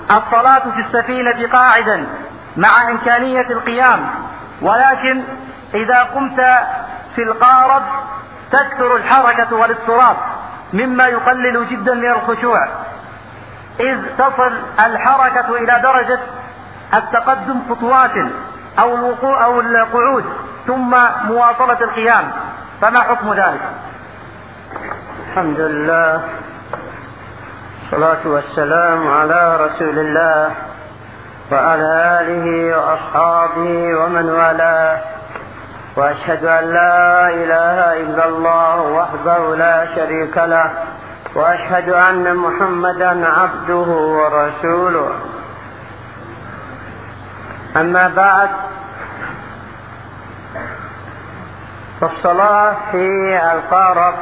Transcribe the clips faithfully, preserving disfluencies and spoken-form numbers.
الصلاة في السفينة قاعدا مع إمكانية القيام، ولكن إذا قمت في القارب تكثر الحركة والاضطراب مما يقلل جدا من الخشوع، إذ تصل الحركة إلى درجة التقدم خطوات أو الوقوع أو القعود ثم مواصلة القيام، فما حكم ذلك؟ الحمد لله، الصلاة والسلام على رسول الله وعلى آله وأصحابه ومن والاه، وأشهد أن لا إله إلا الله وحده لا شريك له، وأشهد أن محمدا عبده ورسوله. أما بعد، فالصلاة في القارب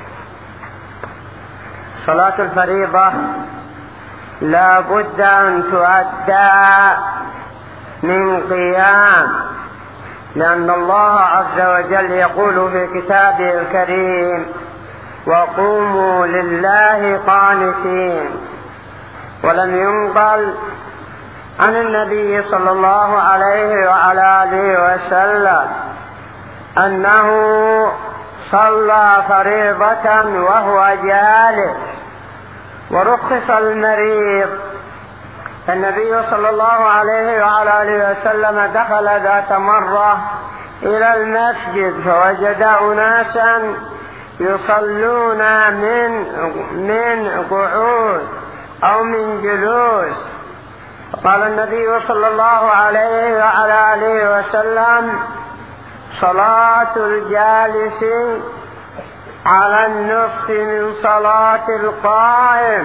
صلاة الفريضة لا بد أن تؤدى من قيام، لأن الله عز وجل يقول في كتابه الكريم: وقوموا لله قانتين. ولم ينقل عن النبي صلى الله عليه وعلى آله وسلم أنه صلى فريضة وهو جالس. ورخص المريض. النبي صلى الله عليه وعلى آله وسلم دخل ذات مرة إلى المسجد فوجد أناسا يصلون من من قعود أو من جلوس، قال النبي صلى الله عليه وعلى آله وسلم: صلاة الجالس على النصف من صلاة القائم.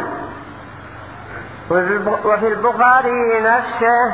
وفي البخاري نفسه: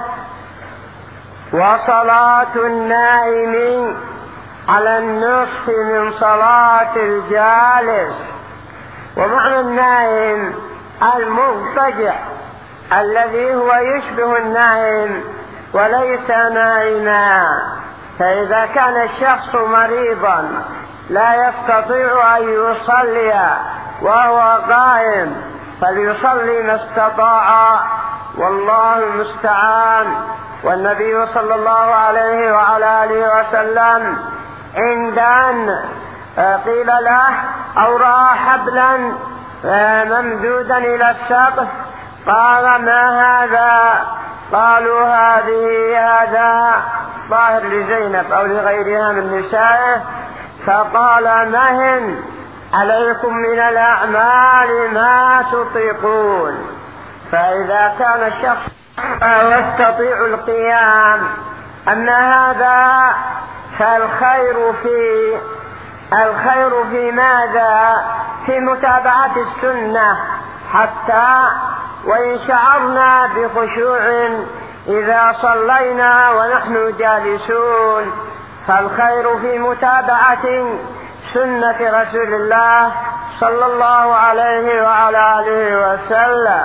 وصلاة النائم على النصف من صلاة الجالس. ومعنى النائم المضطجع الذي هو يشبه النائم وليس نائما. فإذا كان الشخص مريضا لا يستطيع أن يصلي وهو قائم فليصلي ما استطاع، والله المستعان. والنبي صلى الله عليه وعلى آله وسلم عند أن قيل له أو رأى حبلا ممدودا إلى السقف قال: ما هذا؟ قالوا: هذه هذا ظاهر لزينب أو لغيرها من نسائه. فقال: مهن عليكم من الأعمال ما تطيقون. فإذا كان الشخص يستطيع القيام، أما هذا فالخير في الخير في ماذا؟ في متابعة السنة، حتى وإن شعرنا بخشوع إذا صلينا ونحن جالسون، فالخير في متابعة سنة رسول الله صلى الله عليه وعلى آله وسلم.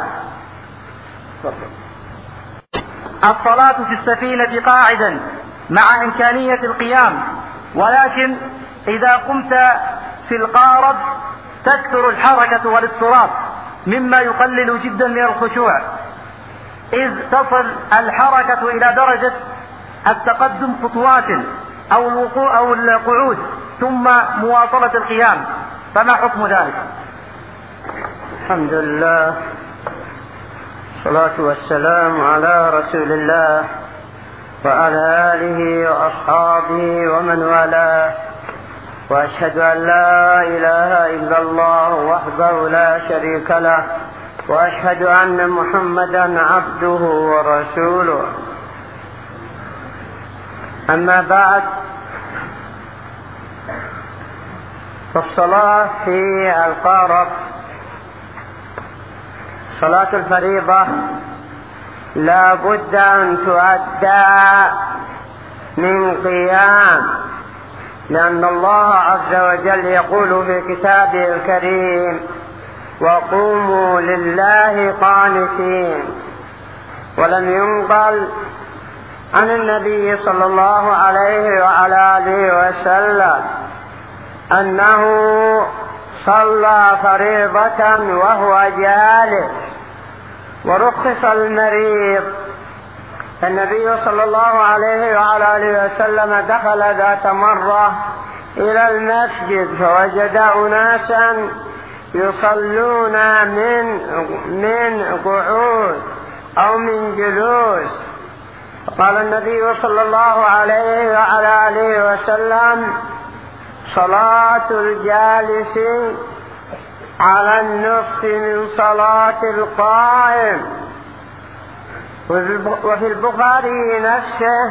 الصلاة في السفينة قاعدا مع إمكانية القيام، ولكن إذا قمت في القارب تكثر الحركة والاضطراب مما يقلل جدا من الخشوع، إذ تصل الحركة إلى درجة التقدم خطوات أو الوقوع أو القعود ثم مواصلة القيام، فما حكم ذلك؟ الحمد لله، الصلاة والسلام على رسول الله وعلى آله وأصحابه ومن والاه، وأشهد أن لا إله إلا الله وحده لا شريك له، وأشهد أن محمدا عبده ورسوله. أما بعد، فالصلاة في القارب صلاة الفريضة لا بد أن تؤدى من قيام، لأن الله عز وجل يقول في كتابه الكريم: وقوموا لله قانتين. ولم ينقل عن النبي صلى الله عليه وعلى آله وسلم أنه صلى فريضة وهو جالس. ورخص المريض. النبي صلى الله عليه وعلى آله وسلم دخل ذات مرة إلى المسجد فوجد أناسا يصلون من من قعود أو من جلوس، قال النبي صلى الله عليه وعلى آله وسلم: صلاة الجالس على النصف من صلاة القائم. وفي البخاري نفسه: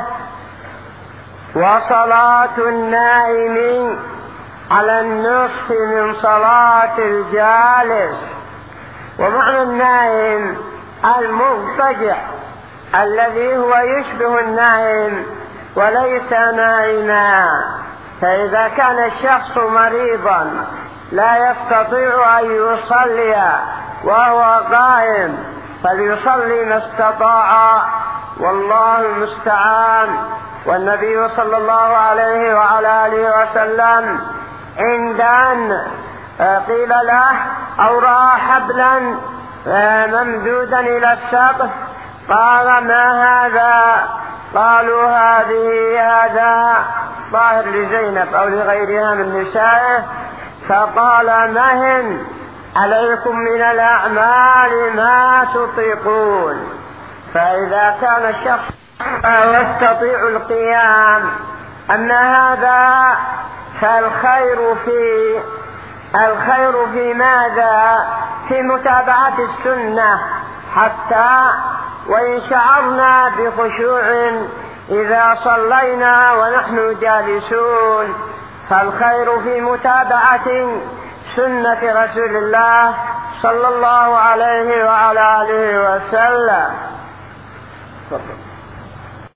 وصلاة النائم على النصف من صلاة الجالس. ومعنى النائم المضطجع الذي هو يشبه النائم وليس نائما. فإذا كان الشخص مريضا لا يستطيع أن يصلي وهو قائم فليصلي ما استطاع، والله المستعان. والنبي صلى الله عليه وعلى آله وسلم عند أن قيل له أو رأى حبلا ممدودا إلى السقف قال: ما هذا؟ قالوا: هذه هذا ظاهر لزينب أو لغيرها من نسائه. فقال: مهن عليكم من الأعمال ما تطيقون. فإذا كان الشخص يستطيع القيام، أما هذا فالخير في الخير في ماذا؟ في متابعة السنة، حتى وإن شعرنا بخشوع إذا صلينا ونحن جالسون، فالخير في متابعة سنة رسول الله صلى الله عليه وعلى آله وسلم.